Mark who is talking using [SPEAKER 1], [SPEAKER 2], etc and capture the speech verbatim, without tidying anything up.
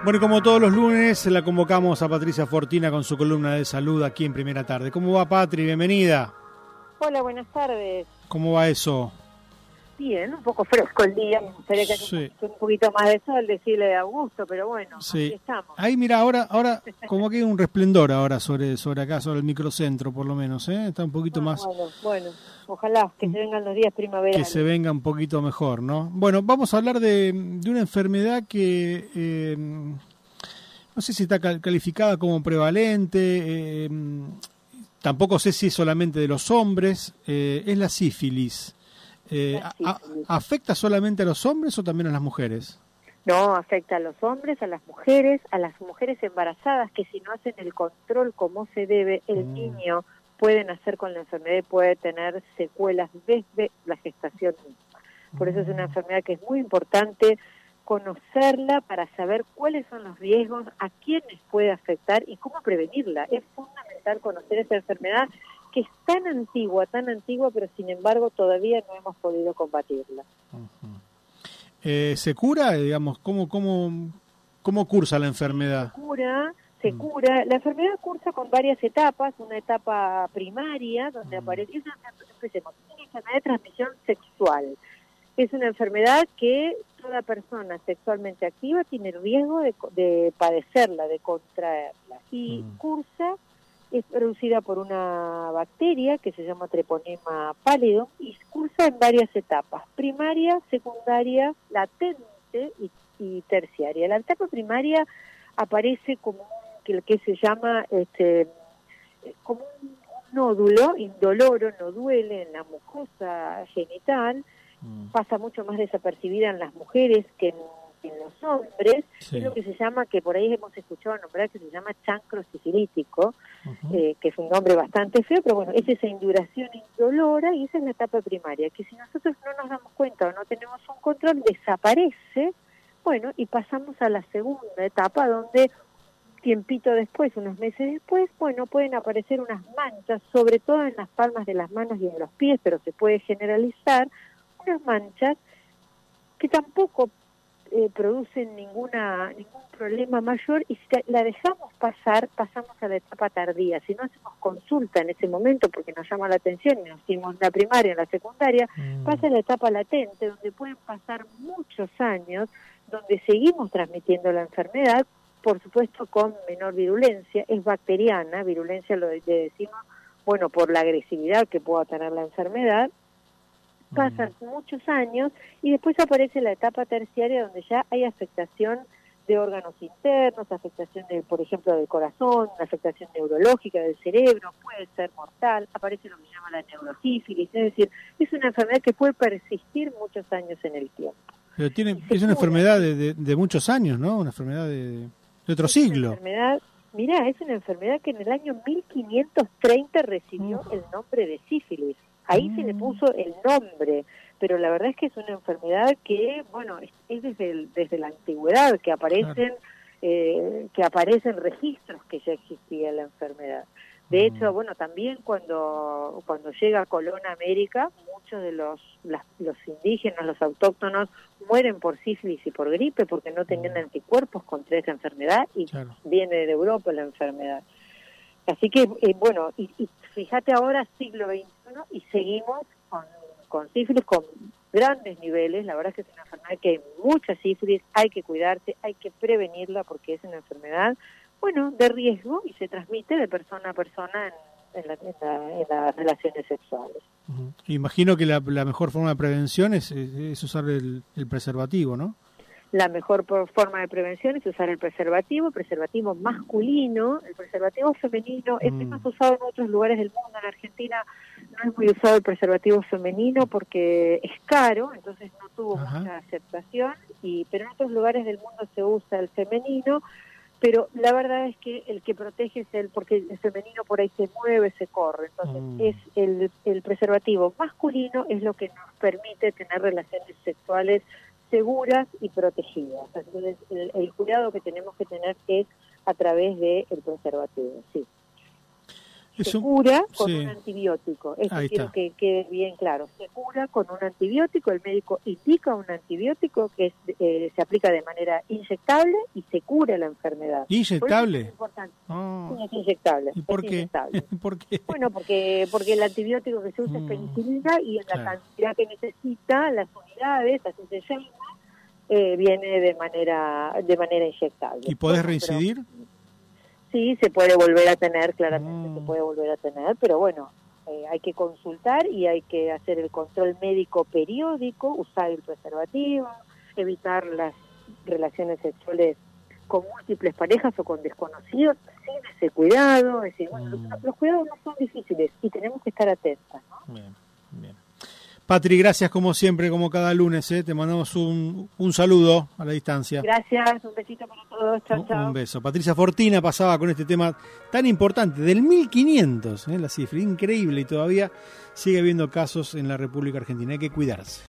[SPEAKER 1] Bueno, y como todos los lunes, la convocamos a Patricia Fortina con su columna de salud aquí en Primera Tarde. ¿Cómo va, Patri? Bienvenida.
[SPEAKER 2] Hola, buenas tardes.
[SPEAKER 1] ¿Cómo va eso?
[SPEAKER 2] Bien, un poco fresco el día. Me gustaría que
[SPEAKER 1] Sí.
[SPEAKER 2] haya un poquito más de sol, decirle a Augusto, pero bueno,
[SPEAKER 1] Sí.
[SPEAKER 2] aquí estamos.
[SPEAKER 1] Ahí, mira, ahora, ahora como que hay un resplendor ahora sobre, sobre acá, sobre el microcentro, por lo menos, ¿eh? Está un poquito
[SPEAKER 2] Ah,
[SPEAKER 1] más...
[SPEAKER 2] Bueno, bueno, ojalá que se vengan los días primaverales.
[SPEAKER 1] Que se venga un poquito mejor, ¿no? Bueno, vamos a hablar de, de una enfermedad que... Eh, no sé si está calificada como prevalente, eh, tampoco sé si es solamente de los hombres, eh, es la sífilis. Eh,
[SPEAKER 2] La sífilis.
[SPEAKER 1] A, ¿Afecta solamente a los hombres o también a las mujeres?
[SPEAKER 2] No, afecta a los hombres, a las mujeres, a las mujeres embarazadas que si no hacen el control como se debe, el
[SPEAKER 1] Mm.
[SPEAKER 2] niño puede nacer con la enfermedad y puede tener secuelas desde la gestación misma. Por eso es una enfermedad que es muy importante conocerla para saber cuáles son los riesgos, a quiénes puede afectar y cómo prevenirla. Es fundamental conocer esta enfermedad que es tan antigua, tan antigua, pero sin embargo todavía no hemos podido combatirla.
[SPEAKER 1] Uh-huh. eh, ¿Se cura, digamos? ¿Cómo, cómo, cómo cursa la enfermedad?
[SPEAKER 2] Se cura, se cura. La enfermedad cursa con varias etapas. Una etapa primaria, donde
[SPEAKER 1] Mm.
[SPEAKER 2] aparece, es una, empecemos, es una enfermedad de transmisión sexual. Es una enfermedad que toda persona sexualmente activa tiene el riesgo de, de padecerla, de contraerla. Y
[SPEAKER 1] Mm.
[SPEAKER 2] cursa, es producida por una bacteria que se llama Treponema pallidum y cursa en varias etapas: primaria, secundaria, latente y, y terciaria. La etapa primaria aparece como un, que, que se llama este, como un, un nódulo indoloro, no duele en la mucosa genital. Pasa mucho más desapercibida en las mujeres que en, en los hombres.
[SPEAKER 1] Sí.
[SPEAKER 2] Es lo que se llama, que por ahí hemos escuchado nombrar, que se llama chancro sifilítico, uh-huh. eh, que es un nombre bastante feo, pero bueno, es esa induración indolora y esa es la etapa primaria, que si nosotros no nos damos cuenta o no tenemos un control, desaparece, bueno, y pasamos a la segunda etapa, donde tiempito después, unos meses después, bueno, pueden aparecer unas manchas, sobre todo en las palmas de las manos y en los pies, pero se puede generalizar, unas manchas que tampoco eh, producen ninguna ningún problema mayor, y si la dejamos pasar, pasamos a la etapa tardía. Si no hacemos consulta en ese momento porque nos llama la atención y nos hicimos la primaria, en la secundaria, mm. pasa a la etapa latente, donde pueden pasar muchos años, donde seguimos transmitiendo la enfermedad, por supuesto con menor virulencia, es bacteriana, virulencia lo de, de decimos, bueno, por la agresividad que pueda tener la enfermedad. Pasan muchos años y después aparece la etapa terciaria, donde ya hay afectación de órganos internos, afectación, de, por ejemplo, del corazón, afectación neurológica del cerebro, puede ser mortal, aparece lo que se llama la neurosífilis, es decir, es una enfermedad que puede persistir muchos años en el tiempo.
[SPEAKER 1] Pero tiene, es una enfermedad de, de, de muchos años, ¿no? Una enfermedad de, de otro
[SPEAKER 2] es
[SPEAKER 1] siglo.
[SPEAKER 2] Una enfermedad, mirá, es una enfermedad que en el año mil quinientos treinta recibió uh. el nombre de sífilis. Ahí mm. se le puso el nombre, pero la verdad es que es una enfermedad que, bueno, es, es desde, el, desde la antigüedad que aparecen claro. eh, que aparecen registros que ya existía la enfermedad. De mm. hecho, bueno, también cuando cuando llega Colón a América, muchos de los las, los indígenas, los autóctonos, mueren por sífilis y por gripe porque no tenían mm. anticuerpos contra esa enfermedad y claro. viene de Europa la enfermedad. Así que, eh, bueno, y, y fíjate ahora, siglo veintiuno, y seguimos con, con sífilis con grandes niveles. La verdad es que es una enfermedad que hay mucha sífilis, hay que cuidarse, hay que prevenirla porque es una enfermedad, bueno, de riesgo y se transmite de persona a persona en, en, la, en, la, en las relaciones sexuales.
[SPEAKER 1] Uh-huh. Imagino que la, la mejor forma de prevención es, es usar el, el preservativo, ¿no?
[SPEAKER 2] La mejor forma de prevención es usar el preservativo, preservativo masculino. El preservativo femenino mm. es más usado en otros lugares del mundo. En Argentina no es muy usado el preservativo femenino porque es caro, entonces no tuvo Ajá. mucha aceptación, y pero en otros lugares del mundo se usa el femenino, pero la verdad es que el que protege es el, porque el femenino por ahí se mueve, se corre, entonces mm. es el, el preservativo masculino es lo que nos permite tener relaciones sexuales seguras y protegidas. Entonces, el, el cuidado que tenemos que tener es a través del preservativo, sí.
[SPEAKER 1] Es
[SPEAKER 2] se
[SPEAKER 1] un-
[SPEAKER 2] cura con
[SPEAKER 1] sí.
[SPEAKER 2] un antibiótico. Esto
[SPEAKER 1] Ahí
[SPEAKER 2] quiero
[SPEAKER 1] está.
[SPEAKER 2] que quede bien claro. Se cura con un antibiótico, el médico indica un antibiótico que es, eh, se aplica de manera inyectable y se cura la enfermedad.
[SPEAKER 1] ¿Inyectable?
[SPEAKER 2] Por eso es importante.
[SPEAKER 1] Ah,
[SPEAKER 2] Sí, es inyectable.
[SPEAKER 1] ¿y por
[SPEAKER 2] es
[SPEAKER 1] qué?
[SPEAKER 2] inyectable.
[SPEAKER 1] ¿Por qué?
[SPEAKER 2] Bueno, porque porque el antibiótico que se usa
[SPEAKER 1] Mm,
[SPEAKER 2] es penicilina y en la
[SPEAKER 1] claro.
[SPEAKER 2] cantidad que necesita las unidades, así se llama, eh, viene de manera de manera inyectable.
[SPEAKER 1] ¿Y podés
[SPEAKER 2] Bueno, pero
[SPEAKER 1] reincidir?
[SPEAKER 2] sí, se puede volver a tener, claramente
[SPEAKER 1] Mm.
[SPEAKER 2] se puede volver a tener, pero bueno, eh, hay que consultar y hay que hacer el control médico periódico, usar el preservativo, evitar las relaciones sexuales con múltiples parejas o con desconocidos, sin ese cuidado, es decir, bueno,
[SPEAKER 1] Mm.
[SPEAKER 2] los, los cuidados no son difíciles y tenemos que estar atentas, ¿no?
[SPEAKER 1] Bien, bien. Patri, gracias como siempre, como cada lunes, ¿eh? Te mandamos un, un saludo a la distancia.
[SPEAKER 2] Gracias, un besito para todos, chao,
[SPEAKER 1] Un-
[SPEAKER 2] chao.
[SPEAKER 1] Un beso. Patricia Fortina pasaba con este tema tan importante, del mil quinientos, ¿eh? La cifra, increíble, y todavía sigue habiendo casos en la República Argentina. Hay que cuidarse.